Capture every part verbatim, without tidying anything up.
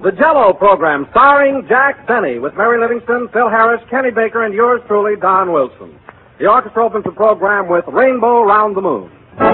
The Jell-O program, starring Jack Benny, with Mary Livingston, Phil Harris, Kenny Baker, and yours truly, Don Wilson. The orchestra opens the program with Rainbow Round the Moon.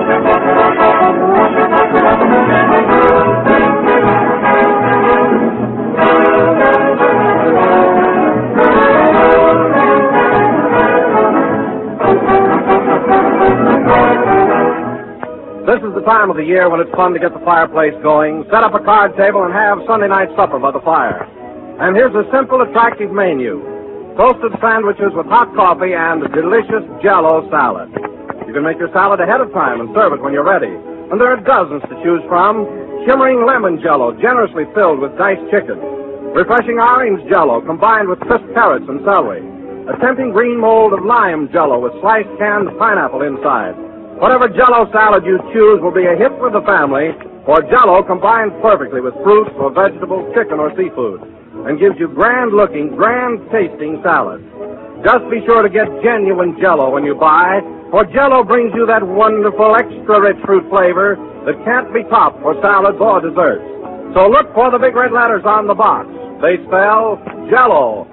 This is the time of the year when it's fun to get the fireplace going, set up a card table, and have Sunday night supper by the fire. And here's a simple, attractive menu. Toasted sandwiches with hot coffee and a delicious Jell-O salad. You can make your salad ahead of time and serve it when you're ready. And there are dozens to choose from. Shimmering lemon Jell-O, generously filled with diced chicken. Refreshing orange Jell-O, combined with crisp carrots and celery. A tempting green mold of lime Jell-O with sliced canned pineapple inside. Whatever Jell-O salad you choose will be a hit with the family, for Jell-O combines perfectly with fruits or vegetables, chicken or seafood, and gives you grand-looking, grand-tasting salads. Just be sure to get genuine Jell-O when you buy, for Jell-O brings you that wonderful, extra-rich fruit flavor that can't be topped for salads or desserts. So look for the big red letters on the box. They spell Jell-O.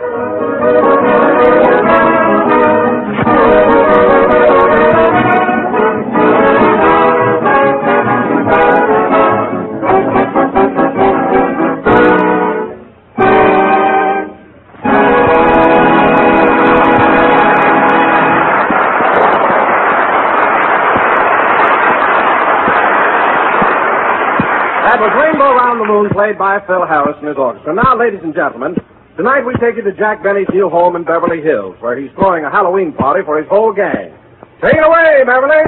That was Rainbow Round the Moon, played by Phil Harris and his orchestra. Now, ladies and gentlemen, tonight we take you to Jack Benny's new home in Beverly Hills, where he's throwing a Halloween party for his whole gang. Take it away, Beverly!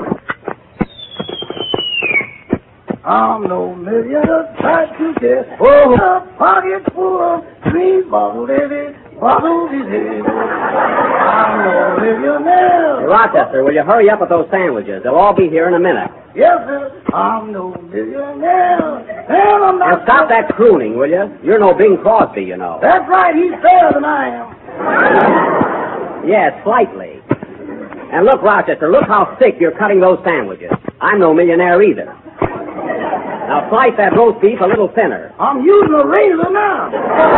I'm no millionaire, try to get oh, a pocket full of green bottle, baby, bottle disease. I'm no millionaire. Rochester, will you hurry up with those sandwiches? They'll all be here in a minute. Yes, sir. I'm no millionaire. And I'm not... Now stop that crooning, will you? You're no Bing Crosby, you know. That's right. He's better than I am. Yes, slightly. And look, Rochester, look how thick you're cutting those sandwiches. I'm no millionaire either. Now slice that roast beef a little thinner. I'm using a razor now.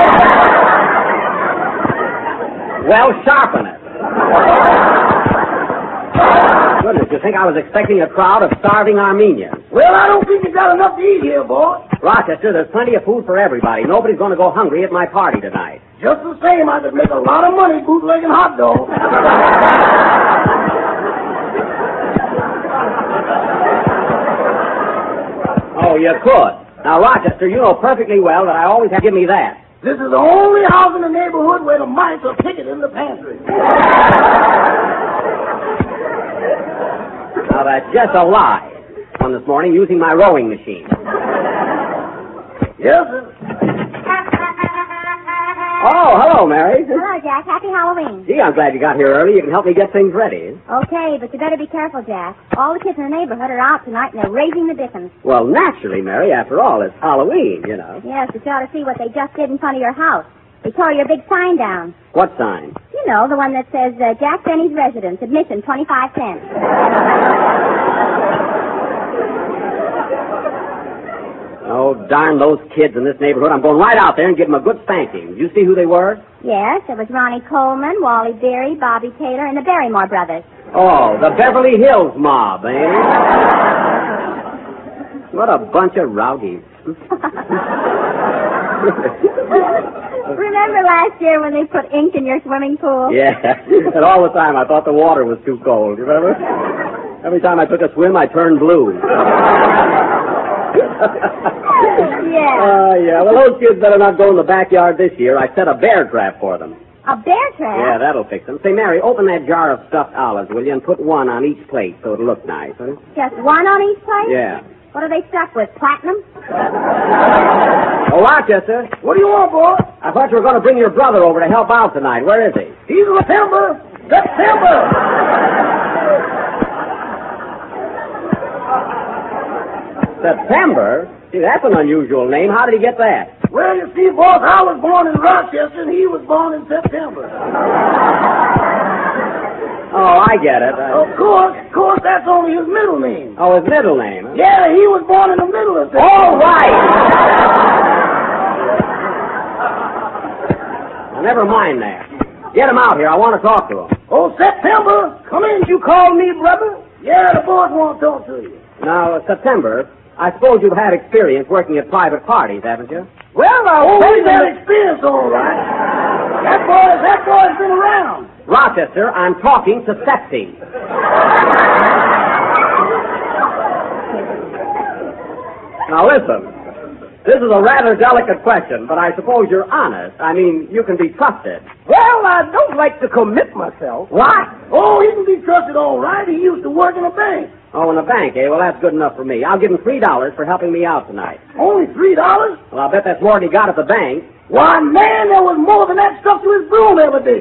Well, sharpen it. Goodness, you think I was expecting a crowd of starving Armenians? Well, I don't think you got enough to eat here, boy. Rochester, there's plenty of food for everybody. Nobody's going to go hungry at my party tonight. Just the same, I could make a lot of money bootlegging hot dogs. Oh, you could. Now, Rochester, you know perfectly well that I always have to give me that. This is the only house in the neighborhood where the mice are picketed in the pantry. Now, that's just a lie. One this morning using my rowing machine. Yes, sir. Oh, hello, Mary. Hello, Jack. Happy Halloween. Gee, I'm glad you got here early. You can help me get things ready. Okay, but you better be careful, Jack. All the kids in the neighborhood are out tonight, and they're raising the dickens. Well, naturally, Mary. After all, it's Halloween, you know. Yes, but you ought to see what they just did in front of your house. They tore your big sign down. What sign? You know, the one that says, uh, Jack Benny's residence, admission twenty-five cents. Oh, darn those kids in this neighborhood. I'm going right out there and give them a good spanking. Did you see who they were? Yes, it was Ronnie Coleman, Wally Beery, Bobby Taylor, and the Barrymore brothers. Oh, the Beverly Hills mob, eh? What a bunch of rowdies. Remember last year when they put ink in your swimming pool? Yeah, and all the time I thought the water was too cold, you remember? Every time I took a swim, I turned blue. Yeah. Oh, uh, yeah. Well, those kids better not go in the backyard this year. I set a bear trap for them. A bear trap? Yeah, that'll fix them. Say, Mary, open that jar of stuffed olives, will you, and put one on each plate so it'll look nice, huh? Just one on each plate? Yeah. What are they stuck with, platinum? Oh, Rochester. What do you want, boy? I thought you were going to bring your brother over to help out tonight. Where is he? He's in September. September. September? See, that's an unusual name. How did he get that? Well, you see, boss, I was born in Rochester, and he was born in September. Oh, I get it. Uh... Of course, of course, that's only his middle name. Oh, his middle name, huh? Yeah, he was born in the middle of September. All right! Now, never mind that. Get him out here. I want to talk to him. Oh, September, come in. You called me, brother? Yeah, the boys want to talk to you. Now, uh, September, I suppose you've had experience working at private parties, haven't you? Well, I always had experience, all right. That boy, that boy's been around. Rochester, I'm talking to Septi. Now, listen. This is a rather delicate question, but I suppose you're honest. I mean, you can be trusted. Well, I don't like to commit myself. What? Oh, he can be trusted all right. He used to work in a bank. Oh, in the bank, eh? Well, that's good enough for me. I'll give him three dollars for helping me out tonight. Only three dollars? Well, I'll bet that's more than he got at the bank. Why, man, there was more than that stuff to his broom ever did.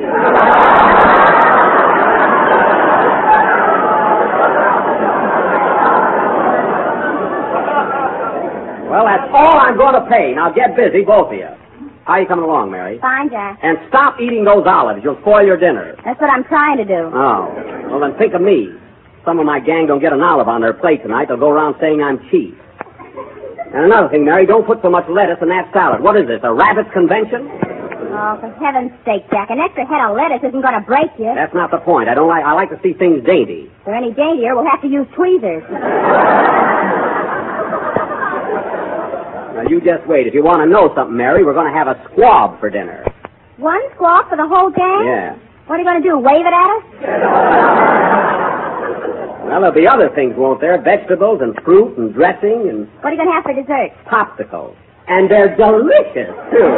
Well, that's all I'm going to pay. Now get busy, both of you. How are you coming along, Mary? Fine, Jack. And stop eating those olives. You'll spoil your dinner. That's what I'm trying to do. Oh. Well, then think of me. Some of my gang don't get an olive on their plate tonight. They'll go around saying I'm cheap. And another thing, Mary, don't put so much lettuce in that salad. What is this, a rabbit's convention? Oh, for heaven's sake, Jack. An extra head of lettuce isn't going to break you. That's not the point. I don't like. I like to see things dainty. If they're any daintier, we'll have to use tweezers. Now, you just wait. If you want to know something, Mary, we're going to have a squab for dinner. One squawk for the whole gang? Yeah. What are you going to do, wave it at us? Well, there'll be other things, won't there? Vegetables and fruit and dressing and... What are you going to have for dessert? popsicles. And they're delicious, too.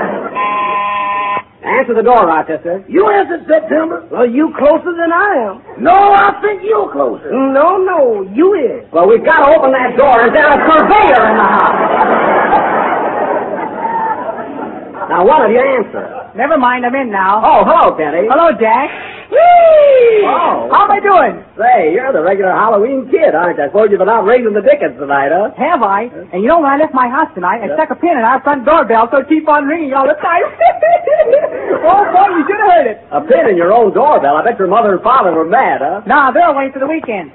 Answer the door, Rochester. You answered, September. Well, you closer than I am. No, I think you're closer. No, no, you is. Well, we've got to open that door. Is there a surveyor in the house? Now, one of you answer. Never mind, I'm in now. Oh, hello, Penny. Hello, Jack. Whee! Oh. How am I doing? Say, you're the regular Halloween kid, aren't you? I suppose you've been out raising the dickens tonight, huh? Have I? And you know, when I left my house tonight, I Yeah. stuck a pin in our front doorbell so it keep on ringing all the time. Oh, boy, you should have heard it. A pin in your own doorbell. I bet your mother and father were mad, huh? Nah, they're away for the weekend.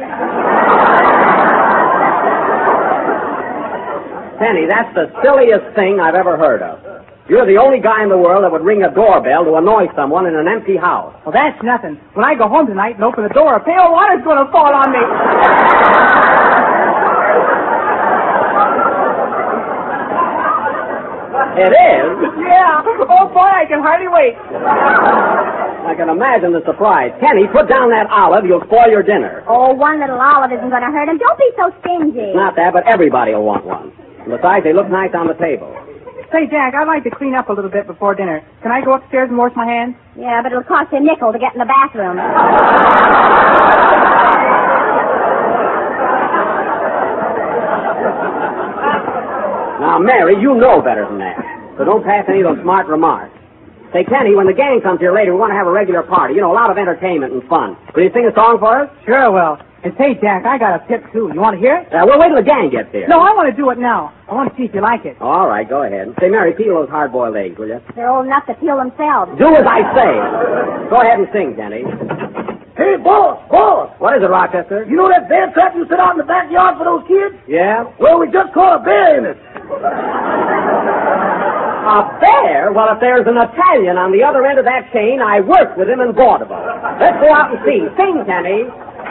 Penny, that's the silliest thing I've ever heard of. You're the only guy in the world that would ring a doorbell to annoy someone in an empty house. Well, that's nothing. When I go home tonight and open the door, a pail of water's going to fall on me. It is? Yeah. Oh, boy, I can hardly wait. I can imagine the surprise. Penny, put down that olive. You'll spoil your dinner. Oh, one little olive isn't going to hurt him. Don't be so stingy. Not that, but everybody will want one. And besides, they look nice on the table. Say, Jack, I'd like to clean up a little bit before dinner. Can I go upstairs and wash my hands? Yeah, but it'll cost you a nickel to get in the bathroom. Now, Mary, you know better than that. So don't pass any of those smart remarks. Say, Penny, when the gang comes here later, we want to have a regular party. You know, a lot of entertainment and fun. Will you sing a song for us? Sure, well. And say, Jack, I got a tip, too. You want to hear it? Uh, we'll wait till the gang gets here. No, I want to do it now. I want to see if you like it. All right, go ahead. Say, Mary, peel those hard-boiled eggs, will you? They're old enough to peel themselves. Do as I say. Go ahead and sing, Penny. Hey, boss, boss. What is it, Rochester? You know that bear trap you set out in the backyard for those kids? Yeah? Well, we just caught a bear in it. A bear? Well, if there's an Italian on the other end of that chain, I worked with him in Vaudeville. Let's go out and see. Sing, Penny.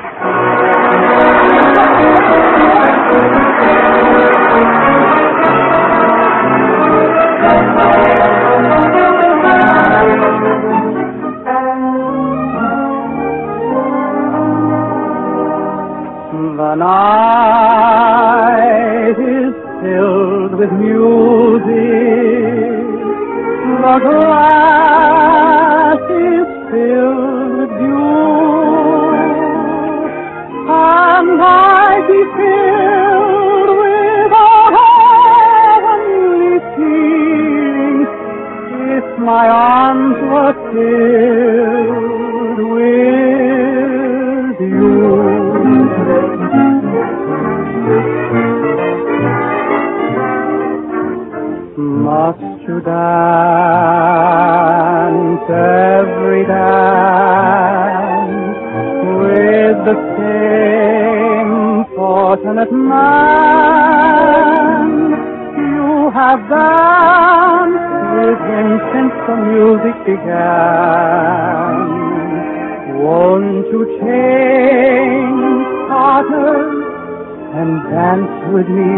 The night is filled with music. The grass is filled with dew. And I be filled with a heavenly feeling if my arms were filled with you. Must you dance every dance with the same fortunate man? You have danced with him since the music began. Won't you change partners and dance with me?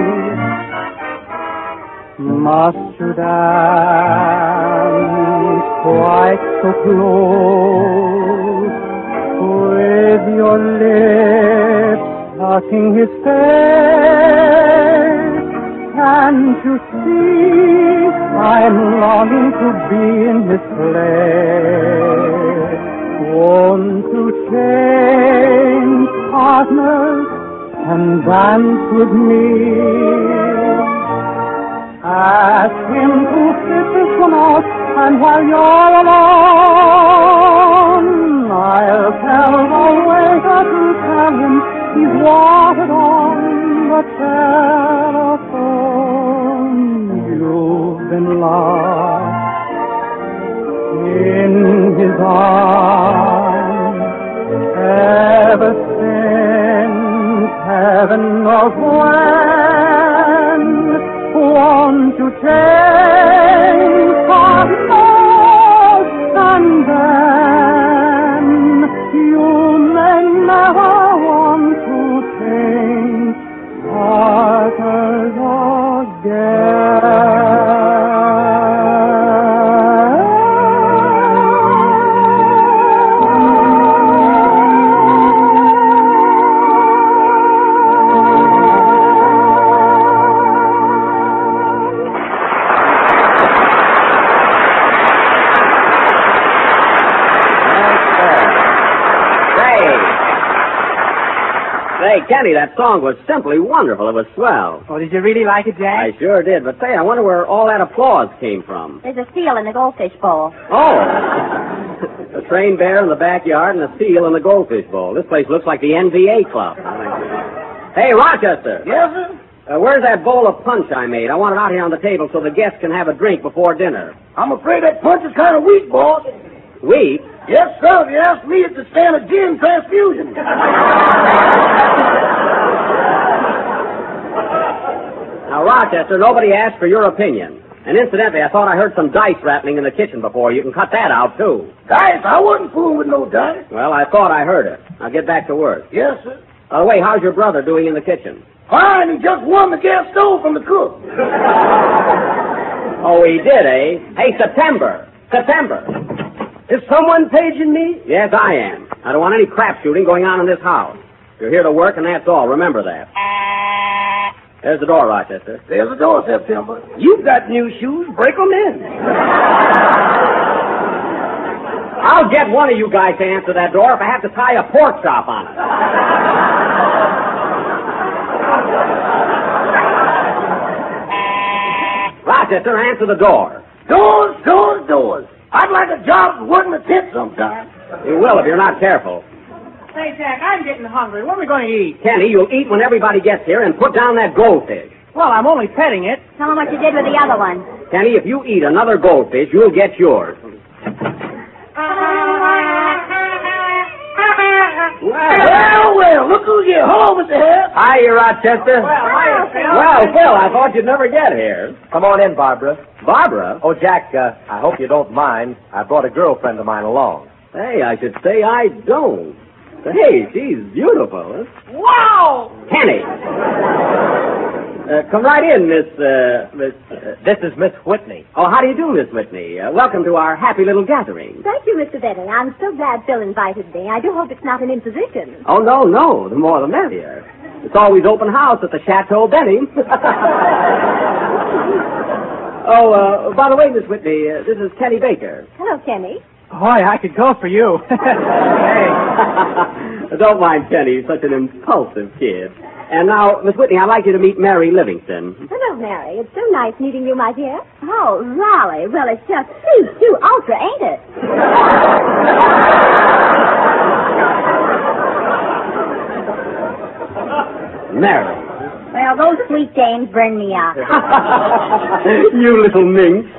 Must you dance quite so close, with your lips touching his face? Can't you see I'm longing to be in his place? Won't you change partners and dance with me? Ask him to fit this one out, and while you're alone, I'll tell the waiter to tell him he's wanted on the telephone. You've been lost in his arms ever since heaven knows when. Won't you change partners and then you may never want to change partners again. Say, Kenny, that song was simply wonderful. It was swell. Oh, did you really like it, Jack? I sure did. But say, I wonder where all that applause came from. There's a seal in the goldfish bowl. Oh. A trained bear in the backyard and a seal in the goldfish bowl. This place looks like the N V A club. Hey, Rochester. Yes, sir? Uh, where's that bowl of punch I made? I want it out here on the table so the guests can have a drink before dinner. I'm afraid that punch is kind of weak, boss. Weak? Yes, sir. If you ask me, it's to stand a gin transfusion. Now, Rochester, nobody asked for your opinion. And incidentally, I thought I heard some dice rattling in the kitchen before. You can cut that out, too. Dice? I wasn't fooling with no dice. Well, I thought I heard it. Now get back to work. Yes, sir. By the way, how's your brother doing in the kitchen? Fine. He just won the gas stove from the cook. Oh, he did, eh? Hey, September. September. Is someone paging me? Yes, I am. I don't want any crap shooting going on in this house. You're here to work, and that's all. Remember that. There's the door, Rochester. There's the door, September. You've got new shoes. Break them in. I'll get one of you guys to answer that door if I have to tie a pork chop on it. Rochester, answer the door. Doors, doors, doors. I'd like a job working a tent sometime. You will if you're not careful. Say, Jack, I'm getting hungry. What are we going to eat? Kenny, you'll eat when everybody gets here and put down that goldfish. Well, I'm only petting it. Tell him what you did with the other one. Kenny, if you eat another goldfish, you'll get yours. Well, well, look who's here. Hello, Mister Harris. Hi, Rochester. Well, hi, Phil. Well, Phil, I thought you'd never get here. Come on in, Barbara. Barbara? Oh, Jack, uh, I hope you don't mind. I brought a girlfriend of mine along. Hey, I should say I don't. Hey, she's beautiful. Wow! Kenny. Uh, come right in, Miss, uh, Miss... Uh, This is Miss Whitney. oh, how do you do, Miss Whitney? Uh, welcome to our happy little gathering. Thank you, Mister Benning. I'm so glad Phil invited me. I do hope it's not an imposition. Oh, no, no. The more the merrier. It's always open house at the Chateau Benning. oh, uh, by the way, Miss Whitney, uh, this is Kenny Baker. Hello, Kenny. Boy, I could go for you. Hey. Don't mind Kenny. He's such an impulsive kid. And now, Miss Whitney, I'd like you to meet Mary Livingston. Hello, Mary. It's so nice meeting you, my dear. Oh, Raleigh. Well, it's just too, too ultra, ain't it? Mary. Well, those sweet dames burn me out. You little minx.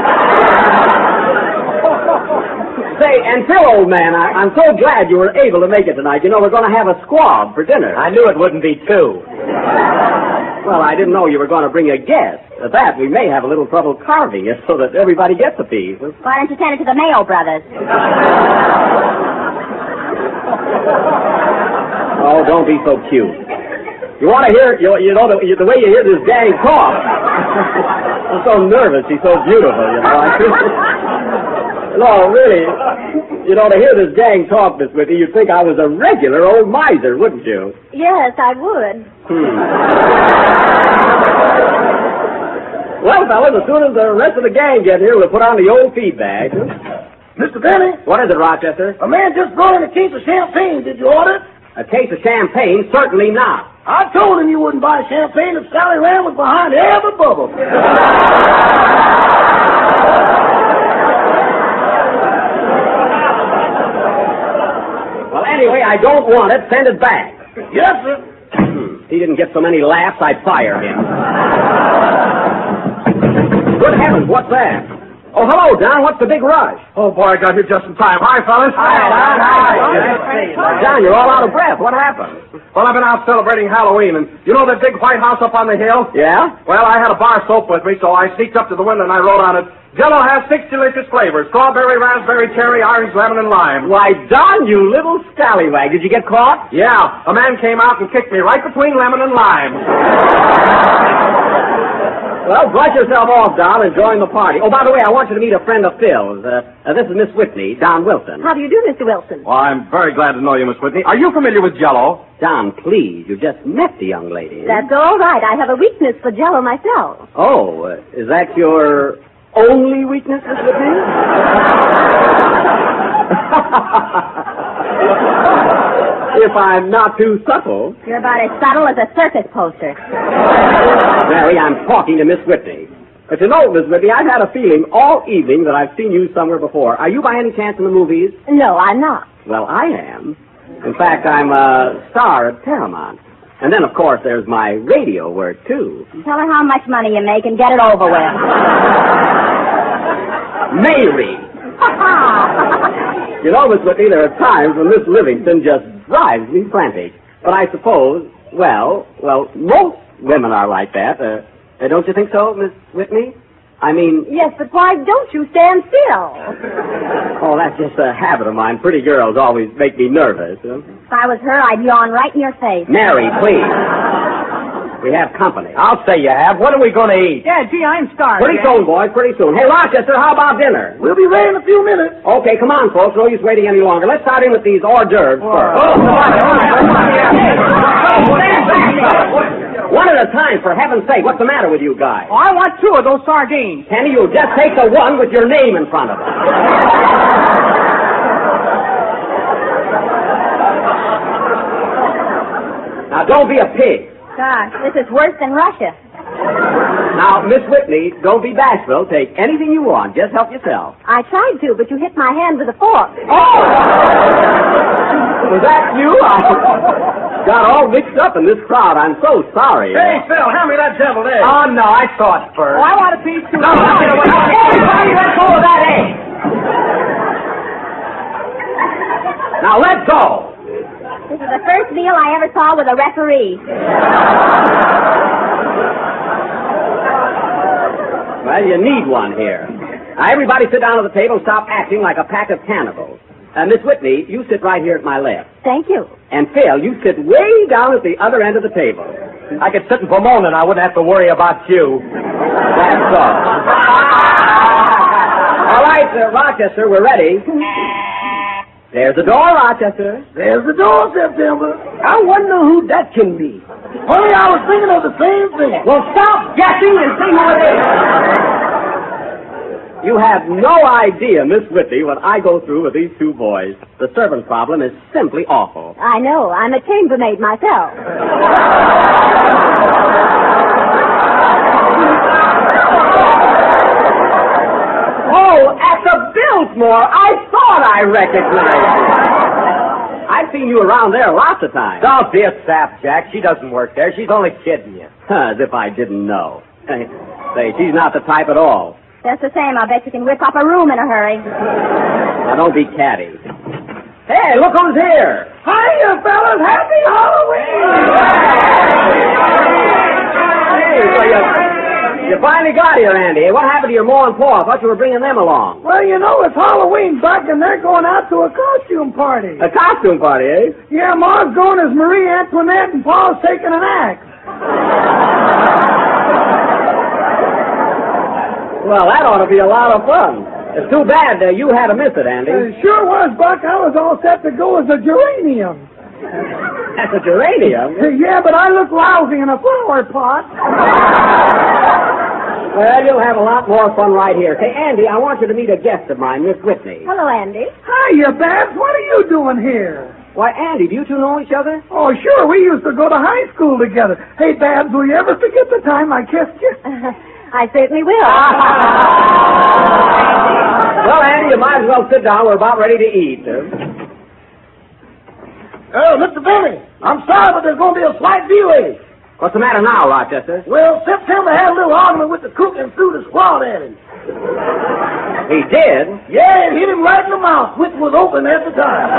Say, and Phil, old man, I, I'm so glad you were able to make it tonight. You know, we're going to have a squab for dinner. I knew it wouldn't be two. Well, I didn't know you were going to bring a guest. At that, we may have a little trouble carving it so that everybody gets a piece. Why don't you send it to the Mayo Brothers? Oh, don't be so cute. You want to hear, you, you know, the, the way you hear this gang talk. I'm so nervous. She's so beautiful, you know. No, really. You know, to hear this gang talk, Miss Whitney, you'd think I was a regular old miser, wouldn't you? Yes, I would. Hmm. Well, fellas, as soon as the rest of the gang get here, we'll put on the old feed bag. Mister Benny, What is it, Rochester? a man just brought in a case of champagne. Did you order it? A case of champagne? Certainly not. I told him you wouldn't buy champagne if Sally Rand was behind every bubble. Well, anyway, I don't want it. Send it back. Yes, sir. If he didn't get so many laughs, I'd fire him. Good heavens, what's that? Oh, hello, Don. What's the big rush? Oh, boy, I got here just in time. Hi, fellas. John, you're all out of breath. What happened? Well, I've been out celebrating Halloween, and you know that big White House up on the hill? Yeah? Well, I had a bar soap with me, so I sneaked up to the window and I wrote on it, Jell-O has six delicious flavors, strawberry, raspberry, cherry, orange, lemon, and lime. Why, Don, you little scallywag. Did you get caught? Yeah, a man came out and kicked me right between lemon and lime. Well, brush yourself off, Don, and join the party. Oh, by the way, I want you to meet a friend of Phil's. Uh, uh, this is Miss Whitney, Don Wilson. How do you do, Mister Wilson? Well, I'm very glad to know you, Miss Whitney. Are you familiar with Jell-O? Don, please, you just met the young lady. That's all right. I have a weakness for Jell-O myself. Oh, uh, is that your only weakness, Miss Whitney? If I'm not too subtle. You're about as subtle as a circus poster. Mary, I'm talking to Miss Whitney. But you know, Miss Whitney, I've had a feeling all evening that I've seen you somewhere before. Are you by any chance in the movies? No, I'm not. Well, I am. In fact, I'm a star at Paramount. And then, of course, there's my radio work, too. Tell her how much money you make and get it over with. Mary! You know, Miss Whitney, there are times when Miss Livingston just drives me frantic. But I suppose, well, well, most women are like that. Uh, uh, don't you think so, Miss Whitney? I mean... Yes, but why don't you stand still? Oh, that's just a habit of mine. Pretty girls always make me nervous. Huh? If I was her, I'd yawn right in your face. Mary, please. We have company. I'll say you have. What are we going to eat? Yeah, gee, I'm starving. Pretty soon, boys, pretty soon. Hey, Rochester, how about dinner? We'll be ready in a few minutes. Okay, come on, folks. No use waiting any longer. Let's start in with these hors d'oeuvres first. One at a time, for heaven's sake. What's the matter with you guys? Oh, I want two of those sardines. Kenny, you just take the one with your name in front of it. Now, don't be a pig. Gosh, this is worse than Russia. Now, Miss Whitney, don't be bashful. Take anything you want. Just help yourself. I tried to, but you hit my hand with a fork. Oh! Was that you? I got all mixed up in this crowd. I'm so sorry. Hey, Phil, hand me that deviled egg. Ah, Oh, no, I saw it first. Oh, I want a piece too. No, no, no, no. Everybody let go of that egg. Now, let go. This is the first meal I ever saw with a referee. Well, you need one here. Now, everybody sit down at the table and stop acting like a pack of cannibals. Uh, Miss Whitney, you sit right here at my left. Thank you. And Phil, you sit way down at the other end of the table. I could sit in Pomona and I wouldn't have to worry about you. That's all. All right, uh, Rochester, we're ready. There's the door, Rochester. There's the door, September. I wonder who that can be. Honey, I was thinking of the same thing. Well, stop guessing and see who it is. You have no idea, Miss Whitney, what I go through with these two boys. The servant problem is simply awful. I know. I'm a chambermaid myself. Oh, at the Biltmore, I thought I recognized you. I've seen you around there lots of times. Don't be a sap, Jack. She doesn't work there. She's only kidding you. Huh, as if I didn't know. Say, she's not the type at all. Just the same, I'll bet you can whip up a room in a hurry. Now, don't be catty. Hey, look who's here. Hiya, fellas. Happy Halloween! Hey, so you, You finally got here, Andy. What happened to your Ma and Pa? I thought you were bringing them along. Well, you know, it's Halloween, Buck, and they're going out to a costume party. A costume party, eh? Yeah, Ma's going as Marie Antoinette, and Pa's taking an axe. Well, that ought to be a lot of fun. It's too bad uh, you had to miss it, Andy. It sure was, Buck. I was all set to go as a geranium. That's a geranium? Yeah, but I look lousy in a flower pot. Well, you'll have a lot more fun right here. Say, Andy, I want you to meet a guest of mine, Miss Whitney. Hello, Andy. Hiya, Babs. What are you doing here? Why, Andy, do you two know each other? Oh, sure. We used to go to high school together. Hey, Babs, will you ever forget the time I kissed you? Uh, I certainly will. Well, Andy, you might as well sit down. We're about ready to eat. Oh, Mister Benny, I'm sorry, but there's going to be a slight delay. What's the matter now, Rochester? Well, September had a little argument with the cook and threw the squad at him. He did? Yeah, and hit him right in the mouth, which was open at the time.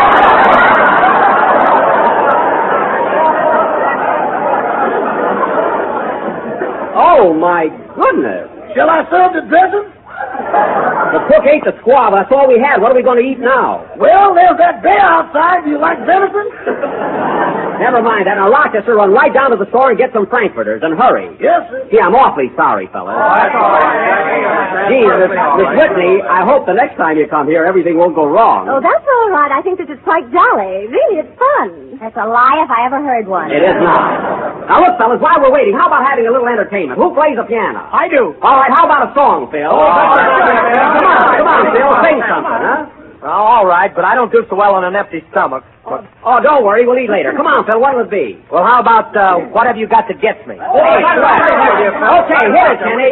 Oh, my goodness. Shall I serve the dressing? The cook ate the squab. That's all we had. What are we going to eat now? Well, there's that bear outside. Do you like venison? Never mind that. Now, Rochester, run right down to the store and get some frankfurters, and hurry. Yes, sir. Gee, I'm awfully sorry, fellas. Oh, that's all right. Gee, Miss, Miss Whitney, I hope the next time you come here, everything won't go wrong. Oh, that's all right. I think this is quite jolly. Really, it's fun. That's a lie if I ever heard one. It is not. Now, look, fellas, while we're waiting, how about having a little entertainment? Who plays the piano? I do. All right, how about a song, Phil? Oh, come on, come on, Phil, sing something, huh? Well, all right, but I don't do so well on an empty stomach. But... Oh, don't worry, we'll eat later. Come on, Phil, what'll it be? Well, how about, uh, what have you got that gets me? Hey, okay, hit it, Kenny.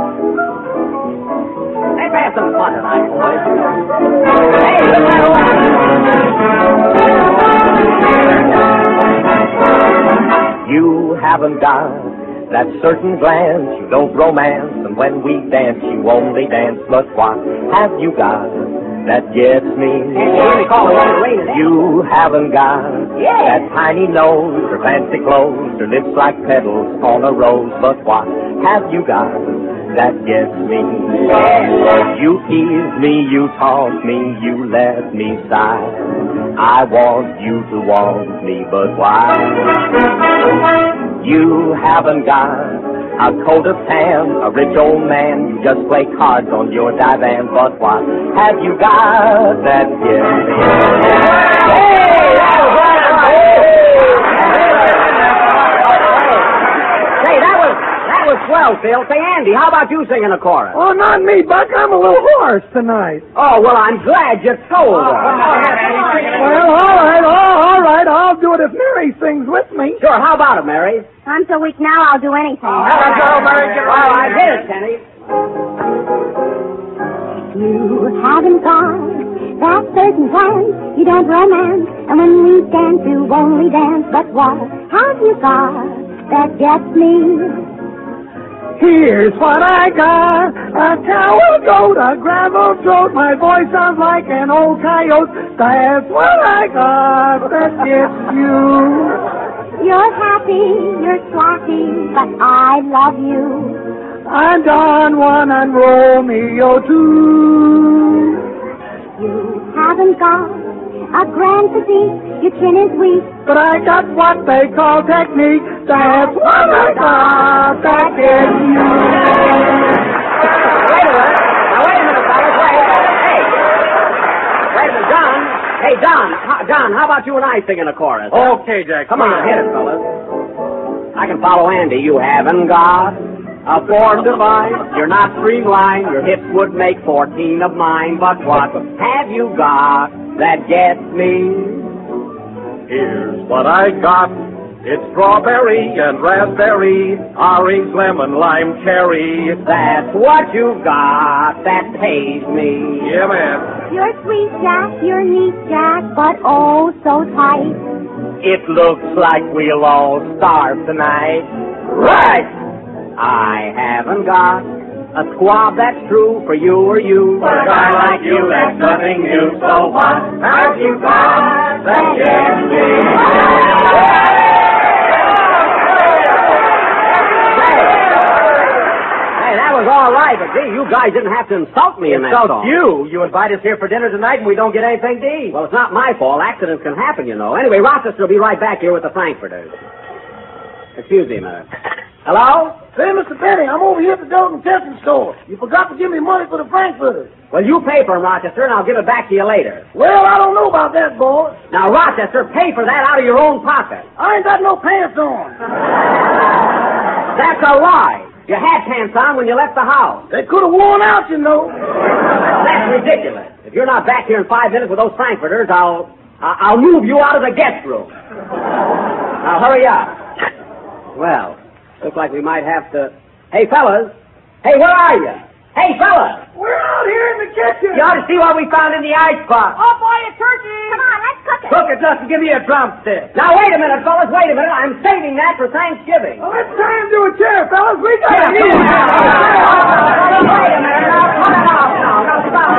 Let's have some fun tonight, boys. Hey, look at You haven't got that certain glance, you don't romance, and when we dance, you only dance. But what have you got that gets me? You haven't got that tiny nose or fancy clothes or lips like petals on a rose. But what have you got that gets me? You tease me, you taunt me, you let me sigh. I want you to want me, but why? You haven't got a coat of tan, a rich old man, you just play cards on your divan. But what have you got that gets me? Hey, that was Hey, that was that was swell, Phil. Say, Andy, how about you singing a chorus? Oh, not me, Buck. I'm a little hoarse tonight. Oh, well, I'm glad you told us. Well, all right, all, all right. I'll do it if Mary sings with me. Sure, how about it, Mary? I'm so weak now, I'll do anything. All right, hit it, Kenny. You haven't got that certain glance, you don't romance, and when we dance, you only dance. But what have you got that gets me? Here's what I got, a towel goat, a gravel throat, my voice sounds like an old coyote. That's what I got that gets you. You're happy, you're slappy, but I love you. I'm Don Juan and Romeo too. You haven't got a grand physique, your chin is weak, but I got what they call technique. That's what I got that gets you. Wait a minute. Now, wait a minute, fellas. Wait. Hey. Wait a minute, Don. Hey, Don. How, Don, how about you and I singing a chorus? Okay, Jack. Come on, hit it, fellas. I can follow Andy. You haven't got a form divine. You're not streamlined. Your hips would make fourteen of mine. But what have you got that gets me? Here's what I got. It's strawberry and raspberry, orange, lemon, lime, cherry. That's what you got that pays me. Yeah, man. You're sweet, Jack, you're neat, Jack, but oh, so tight. It looks like we'll all starve tonight. Right! I haven't got a squab that's true for you or you. For a guy like you, that's nothing new. So what have you got that gets me? all right, but gee, you guys didn't have to insult me in that Insult song. you. You invite us here for dinner tonight and we don't get anything to eat. Well, it's not my fault. Accidents can happen, you know. Anyway, Rochester will be right back here with the Frankfurters. Excuse me a minute. Hello? Say, Mister Benny, I'm over here at the Dalton Testing store. You forgot to give me money for the Frankfurters. Well, you pay for them, Rochester, and I'll give it back to you later. Well, I don't know about that, boy. Now, Rochester, pay for that out of your own pocket. I ain't got no pants on. That's a lie. You had pants on when you left the house. They could have worn out, you know. That's ridiculous. If you're not back here in five minutes with those Frankfurters, I'll I'll move you out of the guest room. Now, hurry up. Well, looks like we might have to... Hey, fellas. Hey, where are you? Hey, fellas. We're out here in the kitchen. You ought to see what we found in the icebox. Oh, boy, a turkey. Come on, let's cook it. Cook it just to give me a drumstick. Now, wait a minute, fellas. Wait a minute. I'm saving that for Thanksgiving. Well, let's try and do a chair, fellas. We got Yeah, to eat. come on. Wait a minute. Now, cut it off now. Now, stop.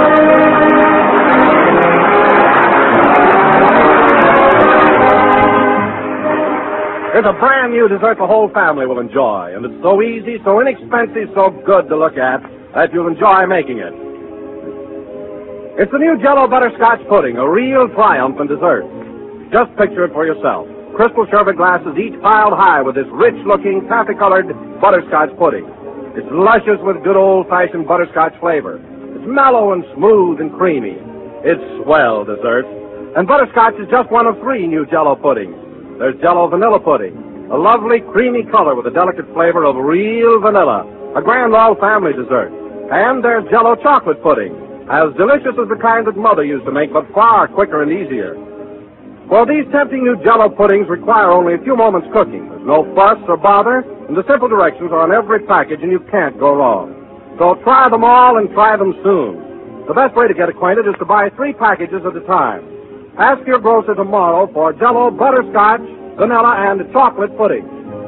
Here's a brand new dessert the whole family will enjoy, and it's so easy, so inexpensive, so good to look at that you'll enjoy making it. It's the new Jell-O Butterscotch Pudding, a real triumph in dessert. Just picture it for yourself. Crystal sherbet glasses each piled high with this rich-looking, taffy-colored butterscotch pudding. It's luscious with good old-fashioned butterscotch flavor. It's mellow and smooth and creamy. It's swell dessert. And butterscotch is just one of three new Jell-O puddings. There's Jell-O Vanilla Pudding, a lovely creamy color with a delicate flavor of real vanilla, a grand all-family dessert. And there's Jell-O Chocolate Pudding, as delicious as the kind that Mother used to make, but far quicker and easier. Well, these tempting new Jell-O puddings require only a few moments cooking. There's no fuss or bother, and the simple directions are on every package, and you can't go wrong. So try them all and try them soon. The best way to get acquainted is to buy three packages at a time. Ask your grocer tomorrow for Jell-O Butterscotch, Vanilla, and Chocolate Pudding.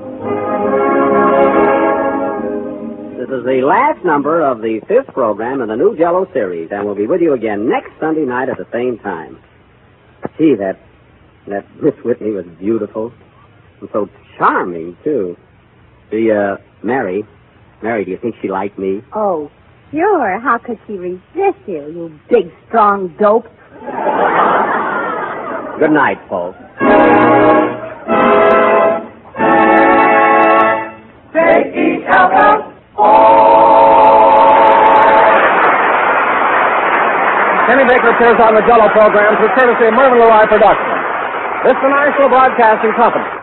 This is the last number of the fifth program in the new Jell-O series, and we'll be with you again next Sunday night at the same time. Gee, that, that Miss Whitney was beautiful. And so charming, too. The, uh, Mary, Mary, do you think she liked me? Oh, sure. How could she resist you, you big, strong dope? Good night, folks. Take each other. Kenny Baker appears on the Jell-O program through courtesy of Mervyn Leroy Productions. This is the National Broadcasting Company.